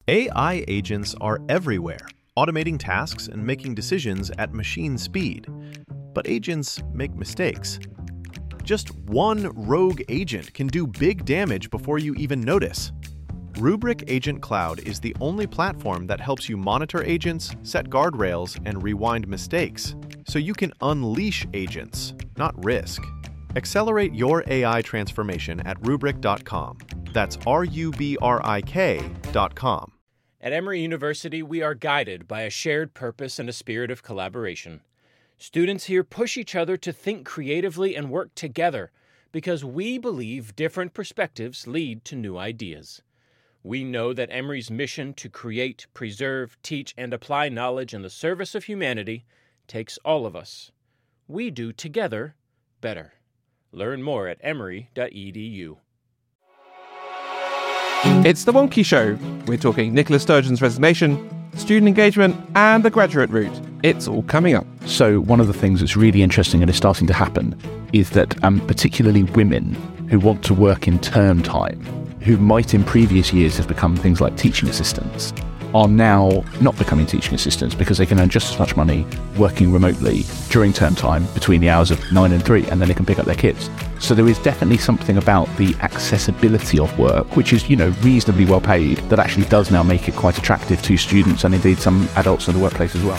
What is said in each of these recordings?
AI agents are everywhere, automating tasks and making decisions at machine speed. But agents make mistakes. Just one rogue agent can do big damage before you even notice. Rubrik Agent Cloud is the only platform that helps you monitor agents, set guardrails, and rewind mistakes, so you can unleash agents, not risk. Accelerate your AI transformation at Rubrik.com. That's RUBRIK.com. At Emory University, we are guided by a shared purpose and a spirit of collaboration. Students here push each other to think creatively and work together because we believe different perspectives lead to new ideas. We know that Emory's mission to create, preserve, teach, and apply knowledge in the service of humanity takes all of us. We do together better. Learn more at emory.edu. It's The Wonky Show. We're talking Nicola Sturgeon's resignation, student engagement, and the graduate route. It's all coming up. So one of the things that's really interesting and is starting to happen is that particularly women who want to work in term time, who might in previous years have become things like teaching assistants, are now not becoming teaching assistants because they can earn just as much money working remotely during term time between the hours of 9 and 3, and then they can pick up their kids. So there is definitely something about the accessibility of work, which is, reasonably well paid, that actually does now make it quite attractive to students and indeed some adults in the workplace as well.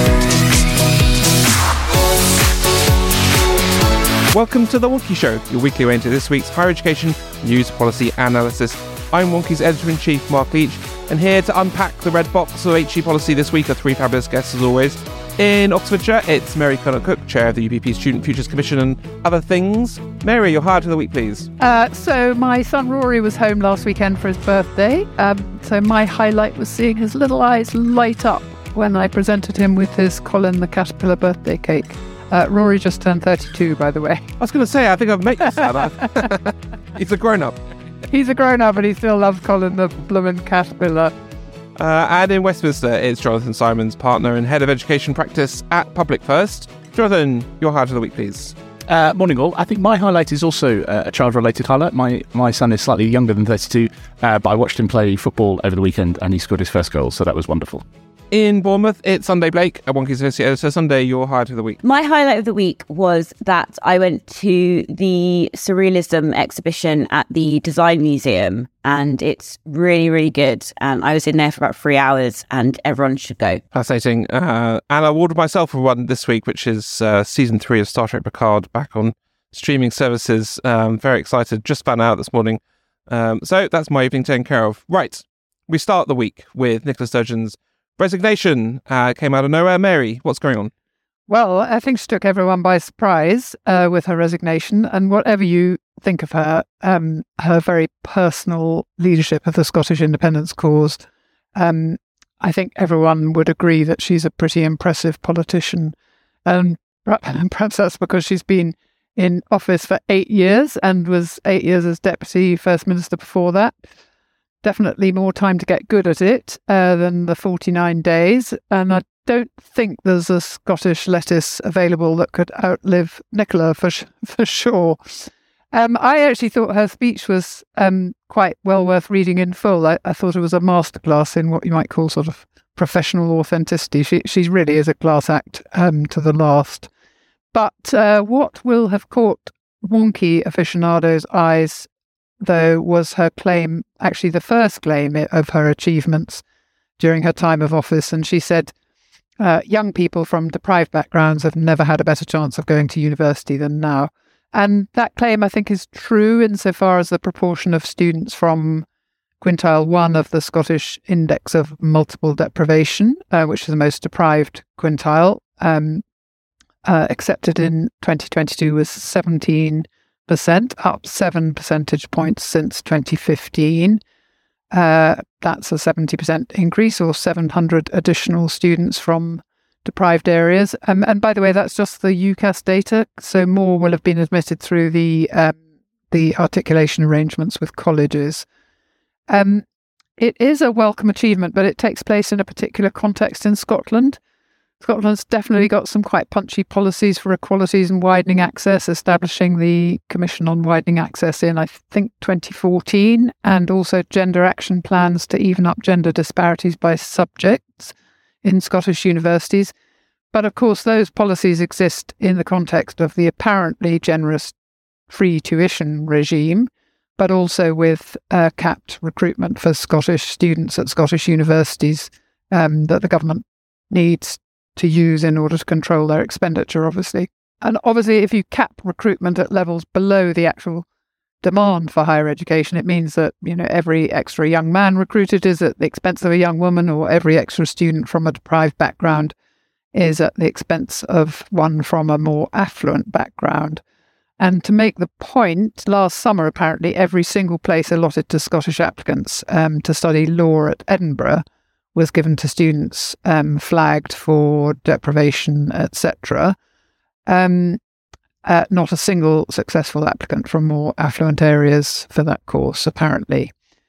Welcome to The Wonky Show, your weekly way into this week's higher education news policy analysis. I'm Wonky's editor-in-chief, Mark Leach, and here to unpack the red box of HE policy this week are three fabulous guests as always. In Oxfordshire, it's Mary Connaught-Cook, chair of the UPP Student Futures Commission and other things. Mary, your highlight of the week, please. So my son Rory was home last weekend for his birthday. So my highlight was seeing his little eyes light up when I presented him with his Colin the Caterpillar birthday cake. Rory just turned 32, by the way. I was going to say, I think I've met you, Sarah. He's a grown-up. He's a grown-up, and he still loves Colin the bloomin' Caterpillar. And in Westminster, it's Jonathan Simons, partner and head of education practice at Public First. Jonathan, your highlight of the week, please. Morning all. I think my highlight is also a child-related highlight. My son is slightly younger than 32, but I watched him play football over the weekend and he scored his first goal, so that was wonderful. In Bournemouth, it's Sunday Blake, a Wonky Associate Editor. Sunday, your highlight of the week. My highlight of the week was that I went to the Surrealism exhibition at the Design Museum, and it's really, really good. I was in there for about 3 hours, and everyone should go. Fascinating. And I awarded myself for one this week, which is Season 3 of Star Trek Picard back on streaming services. Very excited. Just found out this morning. So that's my evening taken care of. Right. We start the week with Nicola Sturgeon's resignation. Came out of nowhere. Mary, what's going on? Well, I think she took everyone by surprise with her resignation, and whatever you think of her, her very personal leadership of the Scottish independence cause, I think everyone would agree that she's a pretty impressive politician. And perhaps that's because she's been in office for 8 years and was 8 years as Deputy First Minister before that. Definitely more time to get good at it than the 49 days. And I don't think there's a Scottish lettuce available that could outlive Nicola for sure. I actually thought her speech was quite well worth reading in full. I thought it was a masterclass in what you might call sort of professional authenticity. She really is a class act to the last. But what will have caught wonky aficionados' eyes, though, was her claim, actually the first claim of her achievements during her time of office. And she said, young people from deprived backgrounds have never had a better chance of going to university than now. And that claim, I think, is true insofar as the proportion of students from quintile 1 of the Scottish Index of Multiple Deprivation, which is the most deprived quintile, accepted in 2022 was 17%, up 7 percentage points since 2015. That's a 70% increase, or 700 additional students from deprived areas. And by the way, that's just the UCAS data, so more will have been admitted through the articulation arrangements with colleges. It is a welcome achievement, but it takes place in a particular context in Scotland. Scotland's definitely got some quite punchy policies for equalities and widening access, establishing the Commission on Widening Access in, I think, 2014, and also gender action plans to even up gender disparities by subjects in Scottish universities. But of course, those policies exist in the context of the apparently generous free tuition regime, but also with capped recruitment for Scottish students at Scottish universities that the government needs to use in order to control their expenditure, obviously. And obviously, if you cap recruitment at levels below the actual demand for higher education, it means that, every extra young man recruited is at the expense of a young woman, or every extra student from a deprived background is at the expense of one from a more affluent background. And to make the point, last summer, apparently, every single place allotted to Scottish applicants to study law at Edinburgh was given to students flagged for deprivation, etc. Not a single successful applicant from more affluent areas for that course, apparently.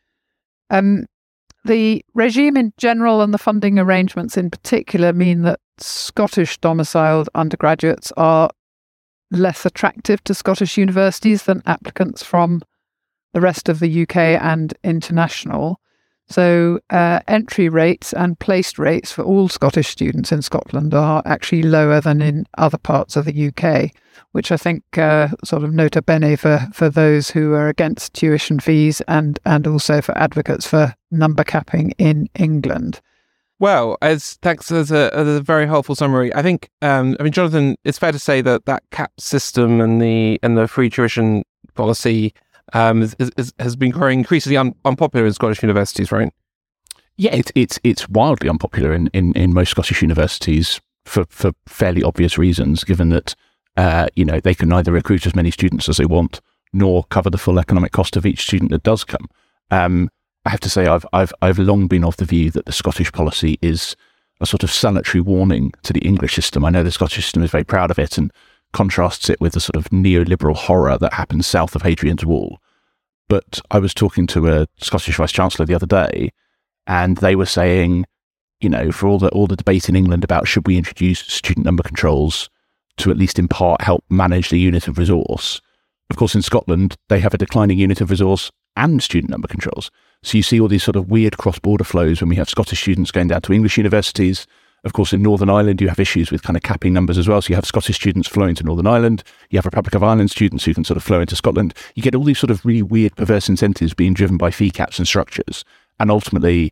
The regime in general and the funding arrangements in particular mean that Scottish domiciled undergraduates are less attractive to Scottish universities than applicants from the rest of the UK and international. So entry rates and placed rates for all Scottish students in Scotland are actually lower than in other parts of the UK, which I think sort of nota bene for those who are against tuition fees and also for advocates for number capping in England. Well, thanks as a very helpful summary. I think, Jonathan, it's fair to say that cap system and the free tuition policy has been growing increasingly unpopular in Scottish universities, right? Yeah, it's wildly unpopular in most Scottish universities for fairly obvious reasons, given that they can neither recruit as many students as they want nor cover the full economic cost of each student that does come. I have to say, I've long been of the view that the Scottish policy is a sort of salutary warning to the English system. I know the Scottish system is very proud of it and contrasts it with the sort of neoliberal horror that happens south of Hadrian's Wall. But I was talking to a Scottish Vice-Chancellor the other day, and they were saying, for all the debate in England about should we introduce student number controls to at least in part help manage the unit of resource. Of course, in Scotland, they have a declining unit of resource and student number controls. So you see all these sort of weird cross-border flows when we have Scottish students going down to English universities. Of course, in Northern Ireland, you have issues with kind of capping numbers as well. So you have Scottish students flowing to Northern Ireland. You have Republic of Ireland students who can sort of flow into Scotland. You get all these sort of really weird, perverse incentives being driven by fee caps and structures. And ultimately,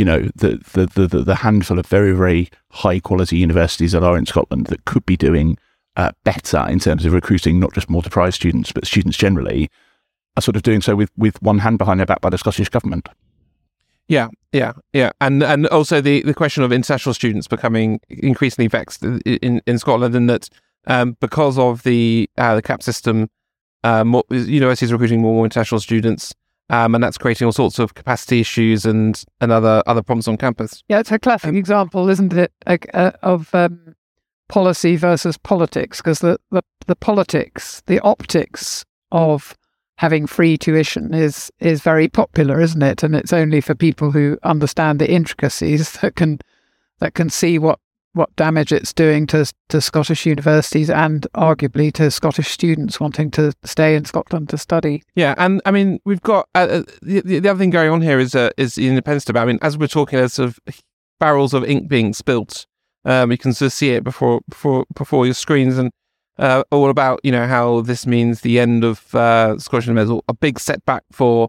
the handful of very, very high-quality universities that are in Scotland that could be doing better in terms of recruiting not just more deprived students, but students generally, are sort of doing so with one hand behind their back by the Scottish government. Yeah. And also the question of international students becoming increasingly vexed in Scotland, and that because of the cap system, more universities are recruiting more international students, and that's creating all sorts of capacity issues and other problems on campus. Yeah, it's a classic example, isn't it, of policy versus politics, because the politics, the optics of having free tuition is very popular, isn't it? And it's only for people who understand the intricacies that can see what damage it's doing to Scottish universities and arguably to Scottish students wanting to stay in Scotland to study. Yeah, and I mean we've got the other thing going on here is the independence debate. I mean, as we're talking, there's sort of barrels of ink being spilt. You can sort of see it before your screens, and all about how this means the end of Scottish independence, a big setback for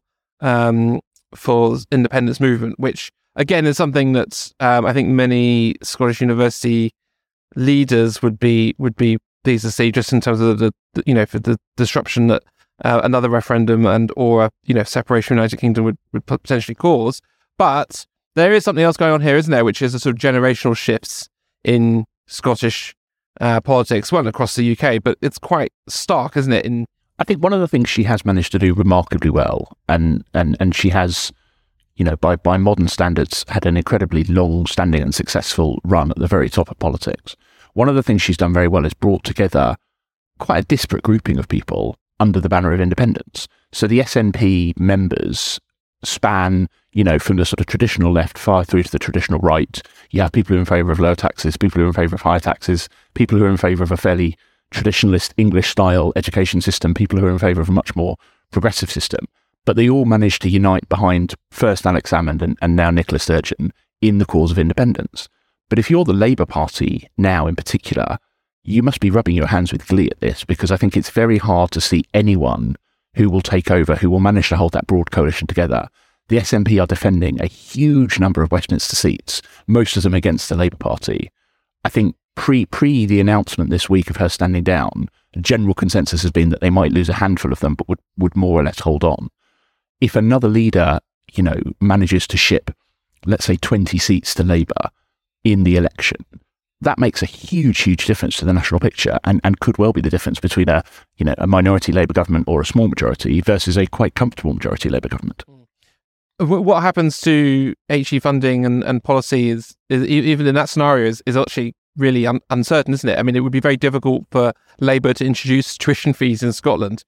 independence movement, which again is something that I think many Scottish university leaders would be pleased to see, just in terms of for the disruption that another referendum or separation of the United Kingdom would potentially cause. But there is something else going on here, isn't there, which is a sort of generational shifts in Scottish politics, well, across the UK, but it's quite stark, isn't it? I think one of the things she has managed to do remarkably well, and she has, by modern standards, had an incredibly long-standing and successful run at the very top of politics. One of the things she's done very well is brought together quite a disparate grouping of people under the banner of independence. So the SNP members span, from the sort of traditional left far through to the traditional right. You have people who are in favour of lower taxes, people who are in favour of higher taxes, people who are in favour of a fairly traditionalist English-style education system, people who are in favour of a much more progressive system. But they all managed to unite behind first Alex Salmond and now Nicola Sturgeon in the cause of independence. But if you're the Labour Party now in particular, you must be rubbing your hands with glee at this, because I think it's very hard to see anyone who will take over, who will manage to hold that broad coalition together. The SNP are defending a huge number of Westminster seats, most of them against the Labour Party. I think pre the announcement this week of her standing down, the general consensus has been that they might lose a handful of them, but would more or less hold on. If another leader, manages to ship, let's say, 20 seats to Labour in the election, that makes a huge difference to the national picture, and could well be the difference between a minority Labour government or a small majority versus a quite comfortable majority Labour government. What happens to HE funding and policy is even in that scenario is actually really uncertain, isn't it? I mean, it would be very difficult for Labour to introduce tuition fees in Scotland,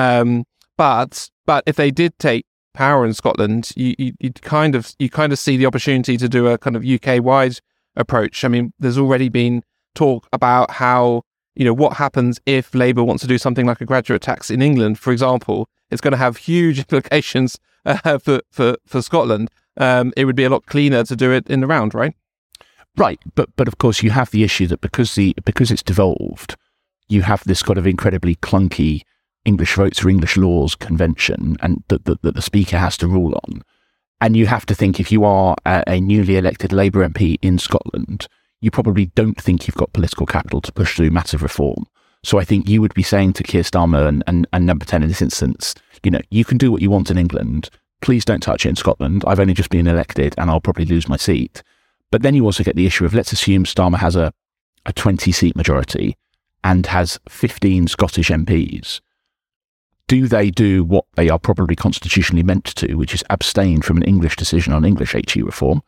but if they did take power in Scotland, you kind of see the opportunity to do a kind of UK-wide approach. I mean, there's already been talk about how, what happens if Labour wants to do something like a graduate tax in England, for example. It's going to have huge implications for Scotland. It would be a lot cleaner to do it in the round, right? Right, but of course you have the issue that because it's devolved, you have this kind of incredibly clunky English votes or English laws convention, and that the Speaker has to rule on. And you have to think, if you are a newly elected Labour MP in Scotland, you probably don't think you've got political capital to push through massive reform. So I think you would be saying to Keir Starmer and Number 10 in this instance, you can do what you want in England. Please don't touch it in Scotland. I've only just been elected and I'll probably lose my seat. But then you also get the issue of, let's assume Starmer has a 20-seat majority and has 15 Scottish MPs. Do they do what they are probably constitutionally meant to, which is abstain from an English decision on English HE reform?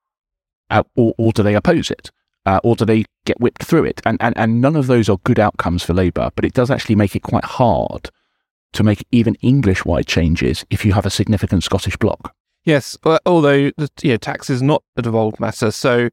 Or do they oppose it? Or do they get whipped through it? And none of those are good outcomes for Labour, but it does actually make it quite hard to make even English-wide changes if you have a significant Scottish bloc. Yes, although tax is not a devolved matter. So,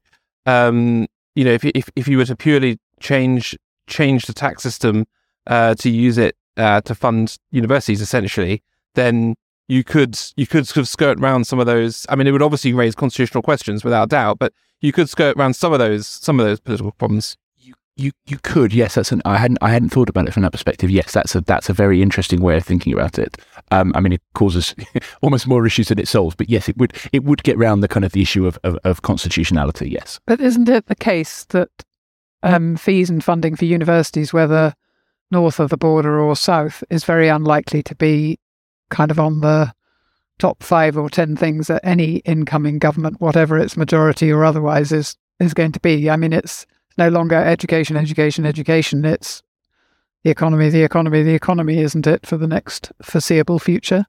if you were to purely change the tax system to use it to fund universities, essentially, then you could sort of skirt around some of those. I mean, it would obviously raise constitutional questions without doubt, but you could skirt around some of those political problems. You could, yes. I hadn't thought about it from that perspective. Yes, that's a very interesting way of thinking about it. I mean, it causes almost more issues than it solves. But yes, it would get round the issue of constitutionality. Yes, but isn't it the case that fees and funding for universities, whether north of the border or south, is very unlikely to be kind of on the top 5 or 10 things that any incoming government, whatever its majority or otherwise, is going to be? I mean, it's no longer education. It's the economy, isn't it, for the next foreseeable future?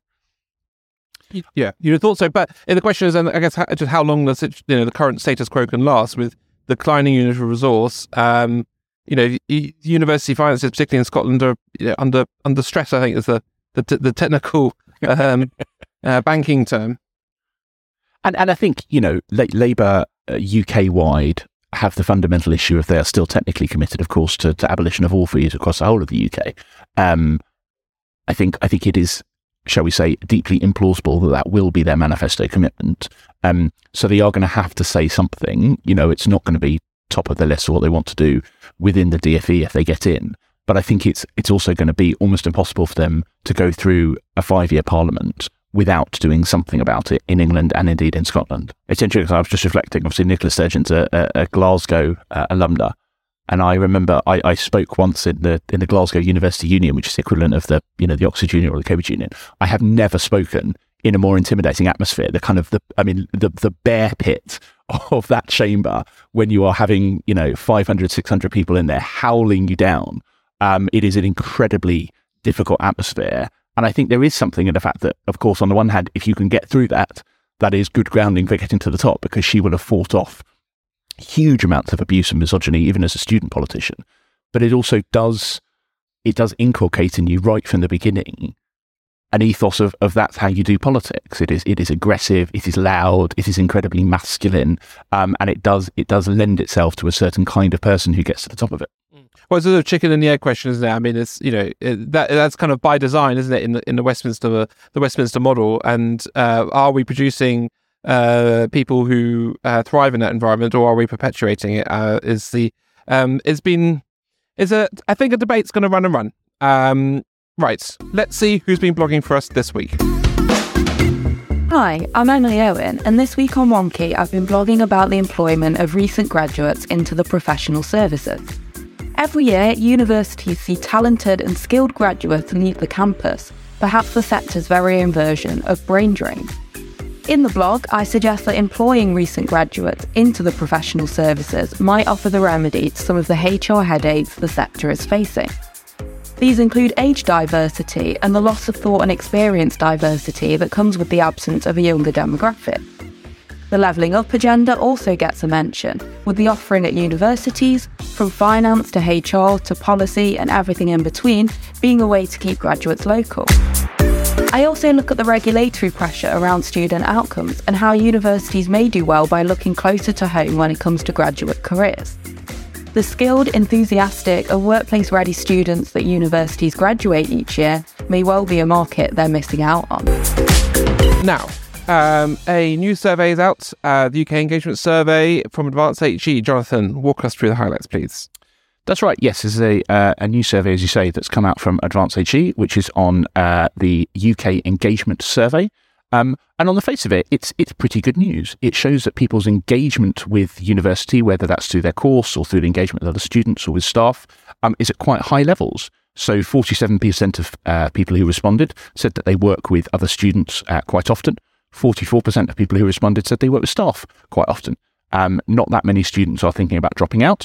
Yeah, you'd have thought so. But the question is, I guess, just how long does it, the current status quo can last with declining unit of resource? University finances, particularly in Scotland, are under stress, I think is the technical banking term. And I think, Labour UK-wide have the fundamental issue of they are still technically committed, of course, to abolition of all fees across the whole of the UK. I think it is, shall we say, deeply implausible that will be their manifesto commitment. So they are going to have to say something. It's not going to be top of the list of what they want to do within the DFE if they get in. But I think it's also going to be almost impossible for them to go through a 5-year parliament without doing something about it in England and indeed in Scotland. It's interesting because I was just reflecting, obviously Nicola Sturgeon's a Glasgow alumna, and I remember I spoke once in the Glasgow University Union, which is the equivalent of the Oxford Union or the Cambridge Union. I have never spoken in a more intimidating atmosphere. The bear pit of that chamber when you are having 500, 600 people in there howling you down. It is an incredibly difficult atmosphere. And I think there is something in the fact that, of course, on the one hand, if you can get through that, that is good grounding for getting to the top, because she will have fought off huge amounts of abuse and misogyny, even as a student politician. But it also does inculcate in you right from the beginning an ethos of that's how you do politics. It is aggressive, it is loud, it is incredibly masculine, and it does lend itself to a certain kind of person who gets to the top of it. Well, it's a chicken and the egg question, isn't it? I mean, it's that's kind of by design, isn't it? In the Westminster model, and are we producing people who thrive in that environment, or are we perpetuating it? I think a debate's going to run and run. Right, let's see who's been blogging for us this week. Hi, I'm Emily Owen, and this week on Wonky, I've been blogging about the employment of recent graduates into the professional services. Every year, universities see talented and skilled graduates leave the campus, perhaps the sector's very own version of brain drain. In the blog, I suggest that employing recent graduates into the professional services might offer the remedy to some of the HR headaches the sector is facing. These include age diversity and the loss of thought and experience diversity that comes with the absence of a younger demographic. The levelling up agenda also gets a mention, with the offering at universities, from finance to HR to policy and everything in between, being a way to keep graduates local. I also look at the regulatory pressure around student outcomes and how universities may do well by looking closer to home when it comes to graduate careers. The skilled, enthusiastic and workplace-ready students that universities graduate each year may well be a market they're missing out on. Now, a new survey is out, the UK Engagement Survey from Advanced HE. Jonathan, walk us through the highlights, please. That's right. Yes, there's a new survey, as you say, that's come out from Advanced HE, which is on the UK Engagement Survey. And on the face of it, it's pretty good news. It shows that people's engagement with university, whether that's through their course or through the engagement with other students or with staff, is at quite high levels. So 47% of people who responded said that they work with other students quite often. 44% of people who responded said they work with staff quite often. Not that many students are thinking about dropping out.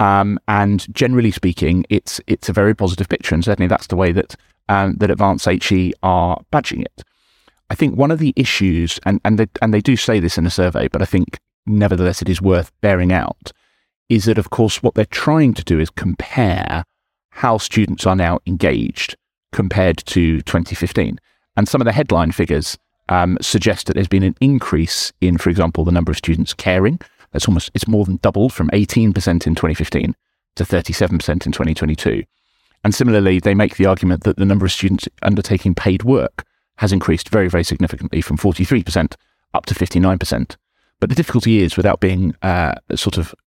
And generally speaking, it's a very positive picture. And certainly that's the way that Advanced HE are badging it. I think one of the issues, and they do say this in the survey, but I think nevertheless it is worth bearing out, is that of course what they're trying to do is compare how students are now engaged compared to 2015. And some of the headline figures suggest that there's been an increase in, for example, the number of students caring. It's more than doubled from 18% in 2015 to 37% in 2022. And similarly, they make the argument that the number of students undertaking paid work has increased very, very significantly from 43% up to 59%. But the difficulty is, without being a sort of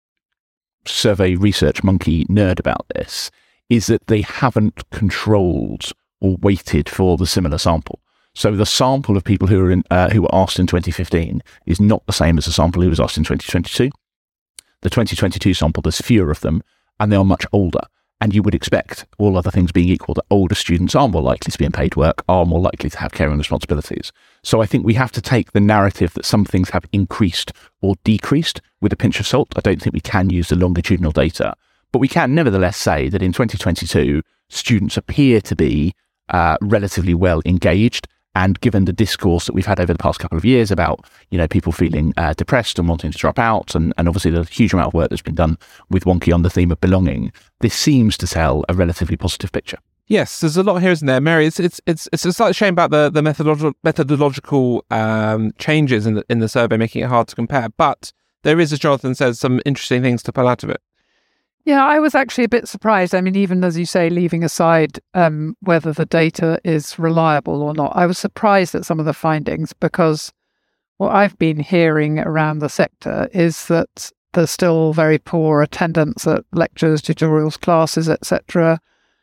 survey research monkey nerd about this, is that they haven't controlled or weighted for the similar sample. So the sample of people who were asked in 2015 is not the same as the sample who was asked in 2022. The 2022 sample, there's fewer of them, and they are much older. And you would expect, all other things being equal, that older students are more likely to be in paid work, are more likely to have caring responsibilities. So I think we have to take the narrative that some things have increased or decreased with a pinch of salt. I don't think we can use the longitudinal data. But we can nevertheless say that in 2022, students appear to be relatively well engaged. And given the discourse that we've had over the past couple of years about, people feeling depressed and wanting to drop out, and obviously the huge amount of work that's been done with Wonky on the theme of belonging, this seems to tell a relatively positive picture. Yes, there's a lot here, isn't there, Mary? It's a slight shame about the methodological changes in the survey, making it hard to compare. But there is, as Jonathan says, some interesting things to pull out of it. Yeah, I was actually a bit surprised. I mean, even as you say, leaving aside whether the data is reliable or not, I was surprised at some of the findings, because what I've been hearing around the sector is that there's still very poor attendance at lectures, tutorials, classes, etc.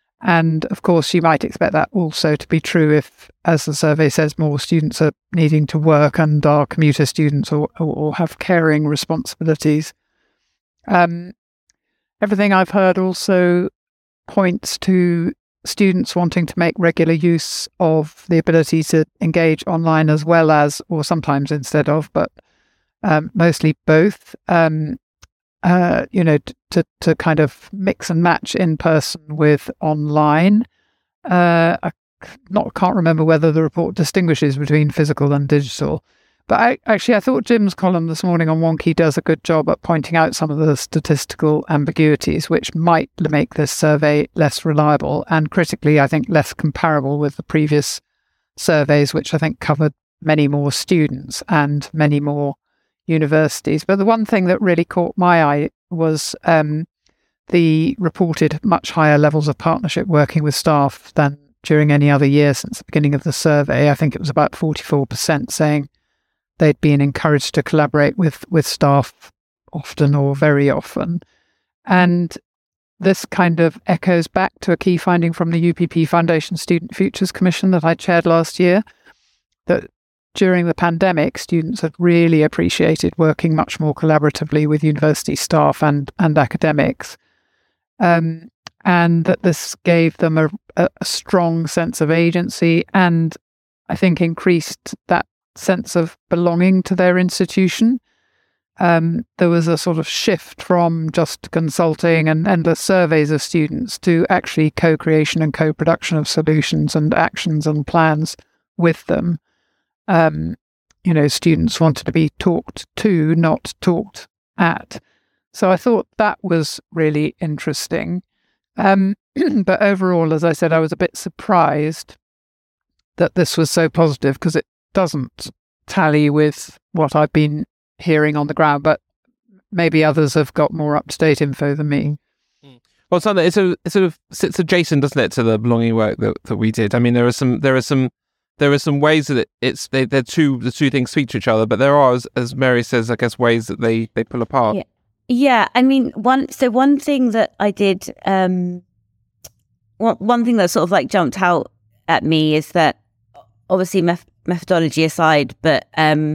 And of course, you might expect that also to be true if, as the survey says, more students are needing to work and are commuter students or have caring responsibilities. Everything I've heard also points to students wanting to make regular use of the ability to engage online as well as, or sometimes instead of, but mostly both, to kind of mix and match in person with online. I can't remember whether the report distinguishes between physical and digital. But I thought Jim's column this morning on Wonky does a good job at pointing out some of the statistical ambiguities, which might make this survey less reliable and critically, I think, less comparable with the previous surveys, which I think covered many more students and many more universities. But the one thing that really caught my eye was the reported much higher levels of partnership working with staff than during any other year since the beginning of the survey. I think it was about 44% saying they'd been encouraged to collaborate with staff often or very often. And this kind of echoes back to a key finding from the UPP Foundation Student Futures Commission that I chaired last year, that during the pandemic, students had really appreciated working much more collaboratively with university staff and academics, and that this gave them a strong sense of agency and I think increased that sense of belonging to their institution. There was a sort of shift from just consulting and endless surveys of students to actually co-creation and co-production of solutions and actions and plans with them. Students wanted to be talked to, not talked at. So I thought that was really interesting. But overall, as I said, I was a bit surprised that this was so positive because it doesn't tally with what I've been hearing on the ground, but maybe others have got more up-to-date info than me. Well, it sort of sits adjacent, doesn't it, to the belonging work that we did. I mean, there are some ways that the two things speak to each other, but there are, as Mary says, I guess, ways that they pull apart. Yeah. I mean, one thing that I did, one thing that sort of like jumped out at me is that obviously methodology aside, but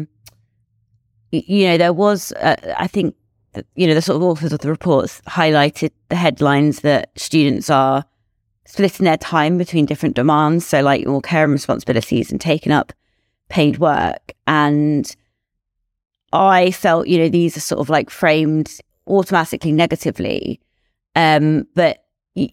there was, I think, the sort of authors of the reports highlighted the headlines that students are splitting their time between different demands, so like more care and responsibilities and taking up paid work. And I felt, these are sort of like framed automatically negatively. But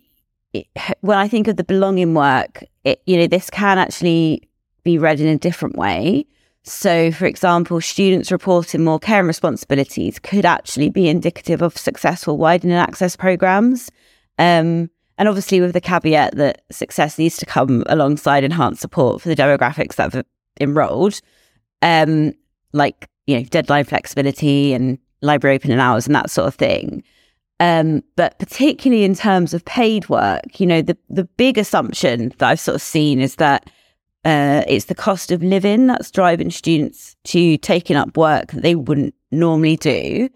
when I think of the belonging work, this can actually be read in a different way. So, for example, students reporting more care and responsibilities could actually be indicative of successful widening access programs. And obviously with the caveat that success needs to come alongside enhanced support for the demographics that have enrolled, like, deadline flexibility and library opening hours and that sort of thing. But particularly in terms of paid work, the big assumption that I've sort of seen is that it's the cost of living that's driving students to taking up work that they wouldn't normally do,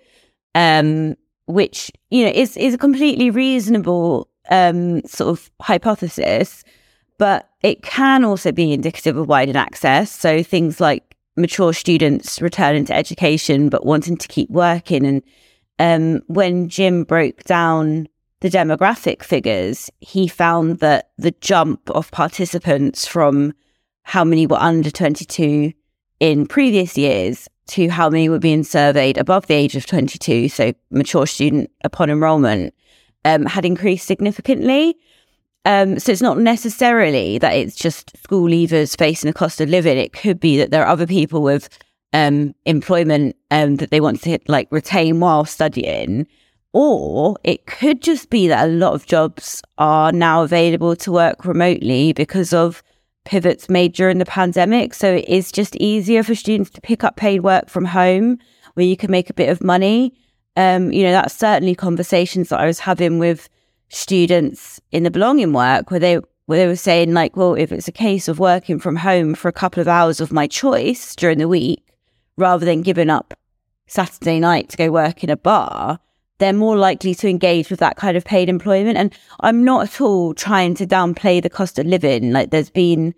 which, is a completely reasonable sort of hypothesis, but it can also be indicative of widened access. So things like mature students returning to education but wanting to keep working. And when Jim broke down the demographic figures, he found that the jump of participants from how many were under 22 in previous years to how many were being surveyed above the age of 22, so mature student upon enrolment, had increased significantly. So it's not necessarily that it's just school leavers facing a cost of living. It could be that there are other people with employment that they want to retain while studying, or it could just be that a lot of jobs are now available to work remotely because of pivots made during the pandemic. So it is just easier for students to pick up paid work from home where you can make a bit of money. That's certainly conversations that I was having with students in the belonging work where they were saying well, if it's a case of working from home for a couple of hours of my choice during the week, rather than giving up Saturday night to go work in a bar, they're more likely to engage with that kind of paid employment. And I'm not at all trying to downplay the cost of living. There's been,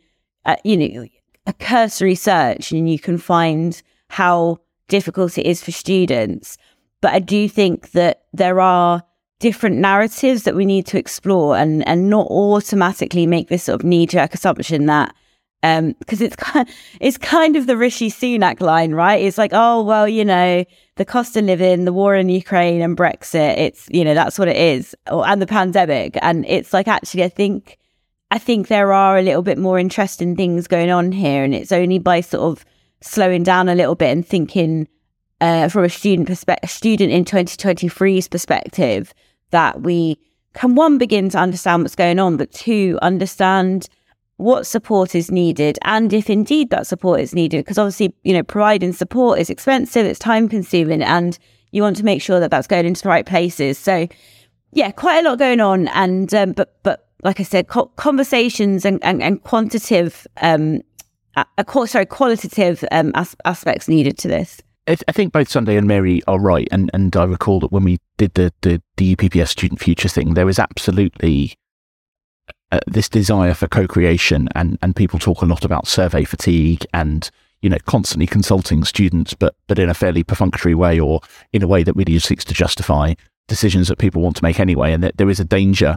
a cursory search and you can find how difficult it is for students. But I do think that there are different narratives that we need to explore and not automatically make this sort of knee-jerk assumption that, because it's kind of the Rishi Sunak line, right? It's like, oh, well, the cost of living, the war in Ukraine and Brexit, it's, that's what it is, and the pandemic. And it's like, actually, I think there are a little bit more interesting things going on here. And it's only by sort of slowing down a little bit and thinking from a student in 2023's perspective that we can, one, begin to understand what's going on, but two, understand what support is needed, and if indeed that support is needed, because obviously, providing support is expensive, it's time consuming, and you want to make sure that that's going into the right places. So yeah, quite a lot going on. And, but like I said, conversations and qualitative aspects needed to this. I think both Sunday and Mary are right. And I recall that when we did the UPPS Student Future thing, there was absolutely this desire for co-creation, and people talk a lot about survey fatigue and, constantly consulting students, but in a fairly perfunctory way, or in a way that really seeks to justify decisions that people want to make anyway. And there is a danger,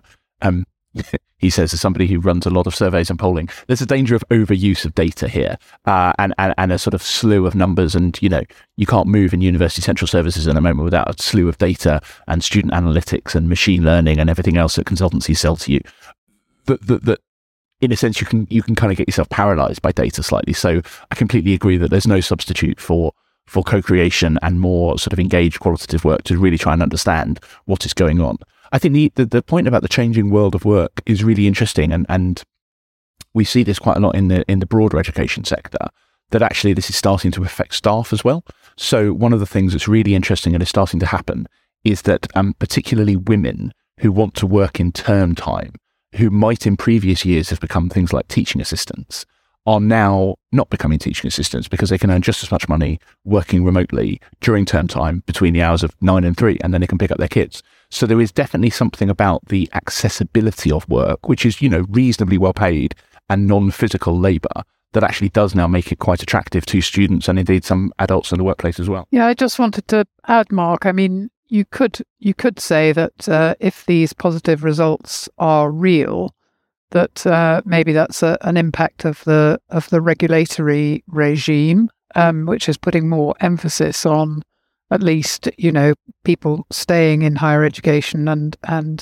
he says, as somebody who runs a lot of surveys and polling, there's a danger of overuse of data here, and a sort of slew of numbers. And, you can't move in University Central Services in a moment without a slew of data and student analytics and machine learning and everything else that consultancies sell to you. That in a sense, you can kind of get yourself paralyzed by data slightly. So I completely agree that there's no substitute for co-creation and more sort of engaged qualitative work to really try and understand what is going on. I think the point about the changing world of work is really interesting, and we see this quite a lot in the broader education sector, that actually this is starting to affect staff as well. So one of the things that's really interesting and is starting to happen is that particularly women who want to work in term time, who might in previous years have become things like teaching assistants, are now not becoming teaching assistants because they can earn just as much money working remotely during term time between the hours of 9 and 3, and then they can pick up their kids. So there is definitely something about the accessibility of work, which is, reasonably well paid and non-physical labour, that actually does now make it quite attractive to students and indeed some adults in the workplace as well. Yeah, I just wanted to add, Mark, I mean, you could say that if these positive results are real, that maybe that's an impact of the regulatory regime, which is putting more emphasis on at least people staying in higher education and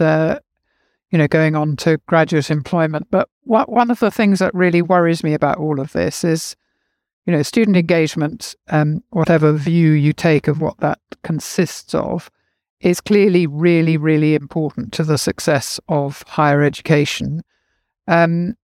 going on to graduate employment. But one of the things that really worries me about all of this is student engagement, whatever view you take of what that consists of, is clearly really, really important to the success of higher education. But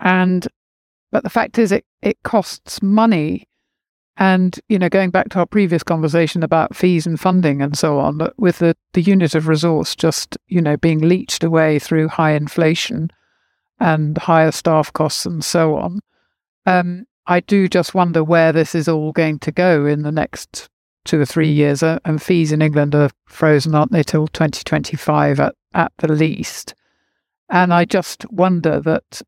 the fact is it costs money. And, going back to our previous conversation about fees and funding and so on, but with the unit of resource just, being leached away through high inflation and higher staff costs and so on, I do just wonder where this is all going to go in the next 2 or 3 years. And fees in England are frozen, aren't they, till 2025 at the least. And I just wonder that,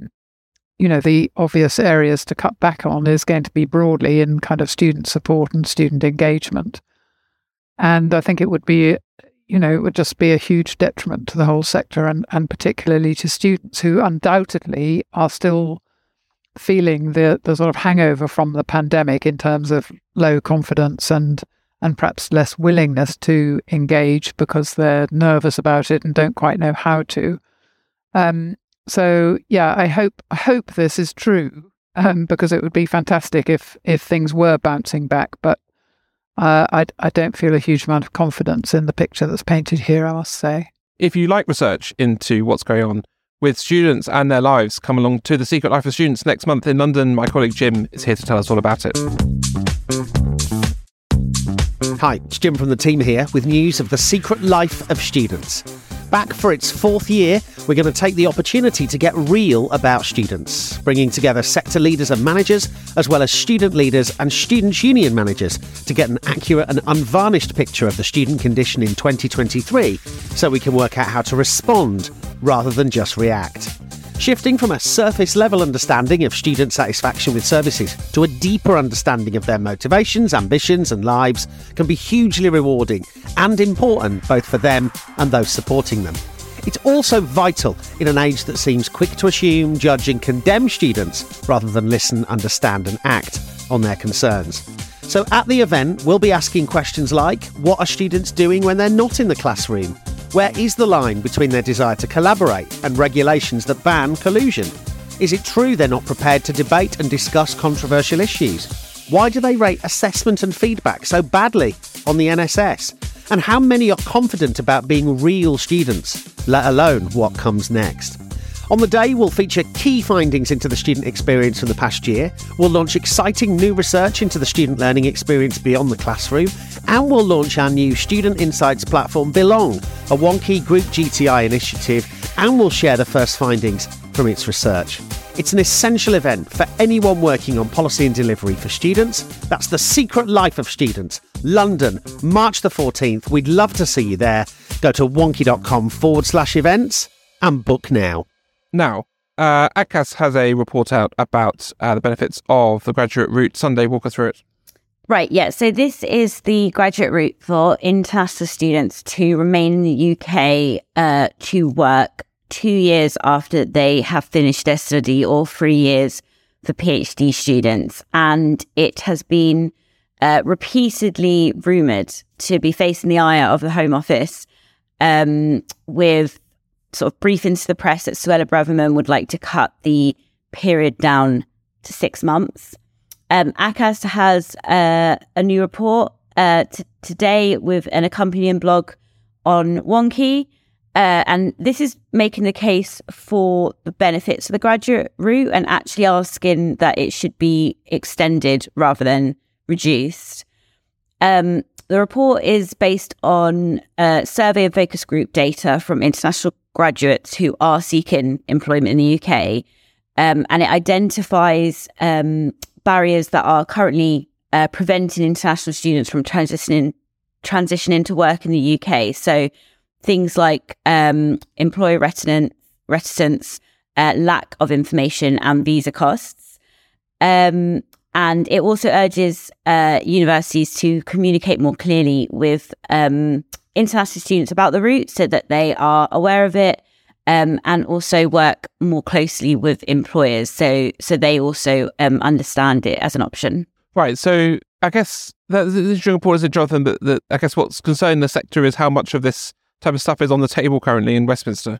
the obvious areas to cut back on is going to be broadly in kind of student support and student engagement. And I think it would be, it would just be a huge detriment to the whole sector and particularly to students who undoubtedly are still feeling the sort of hangover from the pandemic in terms of low confidence and perhaps less willingness to engage because they're nervous about it and don't quite know how to. So yeah, I hope this is true, because it would be fantastic if things were bouncing back. But I don't feel a huge amount of confidence in the picture that's painted here, I must say. If you like research into what's going on with students and their lives, come along to The Secret Life of Students next month in London. My colleague Jim is here to tell us all about it. Hi, it's Jim from the team here with news of The Secret Life of Students. Back for its 4th year, we're going to take the opportunity to get real about students, bringing together sector leaders and managers, as well as student leaders and students' union managers, to get an accurate and unvarnished picture of the student condition in 2023, so we can work out how to respond rather than just react. Shifting from a surface-level understanding of student satisfaction with services to a deeper understanding of their motivations, ambitions and lives can be hugely rewarding and important both for them and those supporting them. It's also vital in an age that seems quick to assume, judge and condemn students rather than listen, understand and act on their concerns. So at the event, we'll be asking questions like, what are students doing when they're not in the classroom? Where is the line between their desire to collaborate and regulations that ban collusion? Is it true they're not prepared to debate and discuss controversial issues? Why do they rate assessment and feedback so badly on the NSS? And how many are confident about being real students, let alone what comes next? On the day, we'll feature key findings into the student experience from the past year. We'll launch exciting new research into the student learning experience beyond the classroom. And we'll launch our new student insights platform, Belong, a Wonkhe Group GTI initiative. And we'll share the first findings from its research. It's an essential event for anyone working on policy and delivery for students. That's The Secret Life of Students, London, March the 14th. We'd love to see you there. Go to wonkhe.com/events and book now. Now, ACAS has a report out about the benefits of the graduate route. Sunday, walk us through it. Right, yeah. So this is the graduate route for international students to remain in the UK to work 2 years after they have finished their study, or 3 years for PhD students. And it has been repeatedly rumoured to be facing the ire of the Home Office, with sort of briefings to the press that Suella Braverman would like to cut the period down to 6 months. ACAS has a new report today with an accompanying blog on Wonkhe, and this is making the case for the benefits of the graduate route and actually asking that it should be extended rather than reduced. The report is based on a survey of focus group data from international graduates who are seeking employment in the UK, and it identifies barriers that are currently preventing international students from transitioning to work in the UK. So things like employer reticence, lack of information, and visa costs. And it also urges universities to communicate more clearly with international students about the route so that they are aware of it, and also work more closely with employers so they also understand it as an option. Right, so I guess the interesting report is, Jonathan, that I guess what's concerning the sector is how much of this type of stuff is on the table currently in Westminster.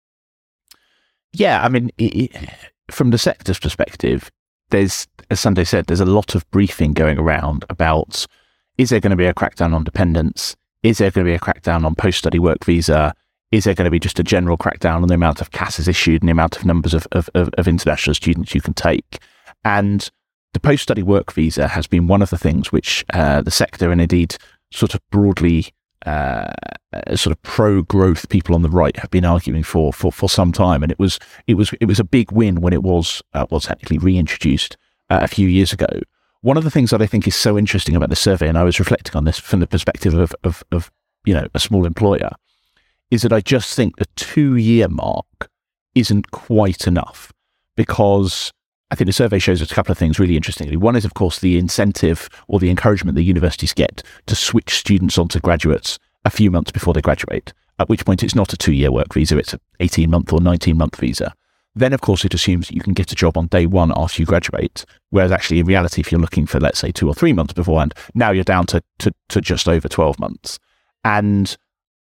Yeah, I mean, from the sector's perspective, there's, as Sunday said, there's a lot of briefing going around about, is there going to be a crackdown on dependents? Is there going to be a crackdown on post-study work visa? Is there going to be just a general crackdown on the amount of CASs issued and the amount of numbers of international students you can take? And the post-study work visa has been one of the things which the sector, and indeed sort of broadly sort of pro-growth people on the right have been arguing for some time. And it was a big win when it was technically reintroduced a few years ago. One of the things that I think is so interesting about the survey, and I was reflecting on this from the perspective of a small employer, is that I just think the 2-year mark isn't quite enough, because I think the survey shows us a couple of things really interestingly. One is, of course, the incentive or the encouragement that universities get to switch students onto graduates a few months before they graduate, at which point it's not a 2-year work visa, it's an 18-month or 19-month visa. Then, of course, it assumes that you can get a job on day one after you graduate, whereas actually in reality, if you're looking for, let's say, 2 or 3 months beforehand, now you're down to just over 12 months. And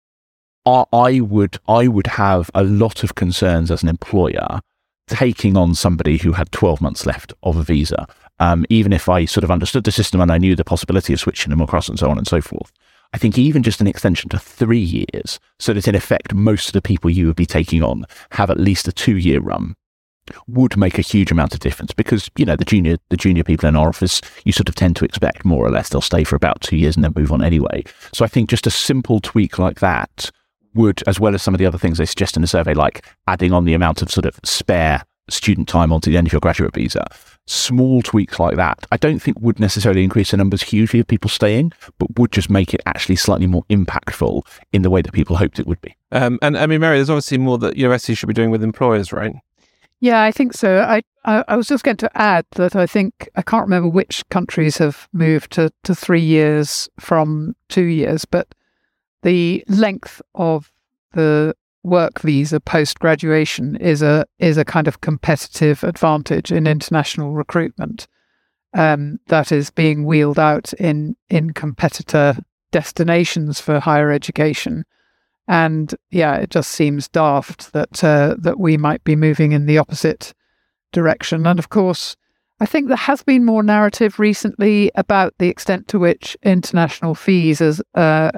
I would have a lot of concerns as an employer taking on somebody who had 12 months left of a visa, even if I sort of understood the system and I knew the possibility of switching them across and so on and so forth. I think even just an extension to 3 years, so that in effect most of the people you would be taking on have at least a 2-year run, would make a huge amount of difference, because, you know, the junior people in our office, you sort of tend to expect more or less they'll stay for about 2 years and then move on anyway. So I think just a simple tweak like that would, as well as some of the other things they suggest in the survey, like adding on the amount of sort of spare student time onto the end of your graduate visa, small tweaks like that, I don't think would necessarily increase the numbers hugely of people staying, but would just make it actually slightly more impactful in the way that people hoped it would be. And I mean, Mary, there's obviously more that universities should be doing with employers, right? Yeah, I think so. I was just going to add that I think, I can't remember which countries have moved to 3 years from 2 years, but the length of the work visa post-graduation is a kind of competitive advantage in international recruitment that is being wheeled out in competitor destinations for higher education. And yeah, it just seems daft that we might be moving in the opposite direction. And of course, I think there has been more narrative recently about the extent to which international fees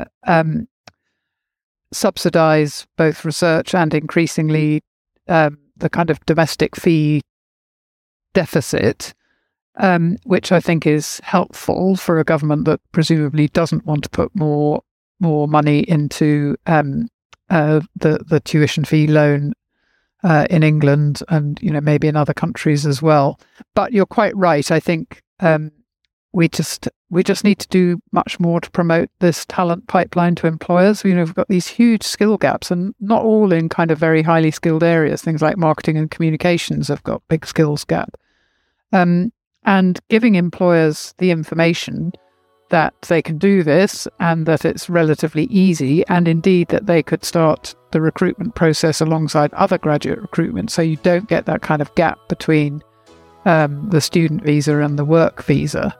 subsidise both research and increasingly the kind of domestic fee deficit, which I think is helpful for a government that presumably doesn't want to put more money into the tuition fee loan in England and maybe in other countries as well. But you're quite right. I think we just need to do much more to promote this talent pipeline to employers. We've got these huge skill gaps, and not all in kind of very highly skilled areas. Things like marketing and communications have got big skills gap. And giving employers the information that they can do this and that it's relatively easy, and indeed that they could start the recruitment process alongside other graduate recruitment, so you don't get that kind of gap between the student visa and the work visa.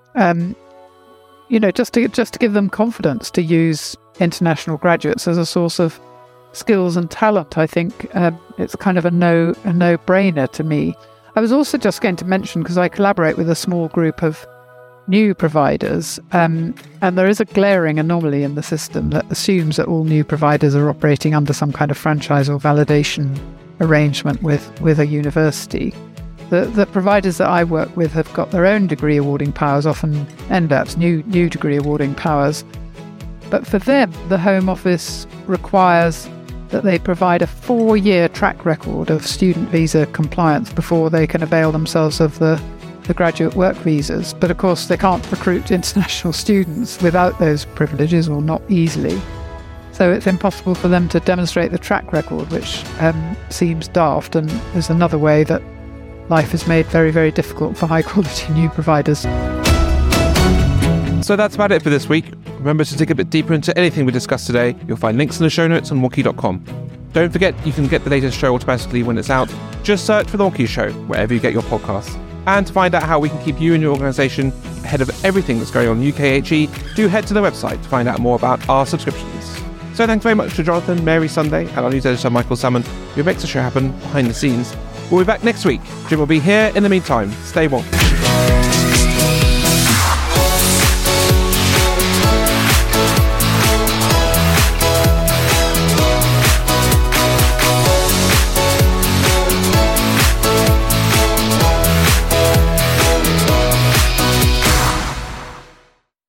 Just to give them confidence to use international graduates as a source of skills and talent. I think it's kind of a no-brainer to me. I was also just going to mention, because I collaborate with a small group of new providers, and there is a glaring anomaly in the system that assumes that all new providers are operating under some kind of franchise or validation arrangement with a university. The providers that I work with have got their own degree awarding powers, often NDAPs, new degree awarding powers. But for them, the Home Office requires that they provide a 4-year track record of student visa compliance before they can avail themselves of the graduate work visas. But of course, they can't recruit international students without those privileges, or not easily. So it's impossible for them to demonstrate the track record, which seems daft, and is another way that life is made very, very difficult for high-quality new providers. So that's about it for this week. Remember to dig a bit deeper into anything we discussed today. You'll find links in the show notes on wonky.com. Don't forget, you can get the latest show automatically when it's out. Just search for The Wonky Show wherever you get your podcasts. And to find out how we can keep you and your organisation ahead of everything that's going on in UKHE, do head to the website to find out more about our subscriptions. So thanks very much to Jonathan, Mary Sunday, and our news editor Michael Salmon, who makes the show happen behind the scenes. We'll be back next week. Jim will be here. In the meantime, stay wonky.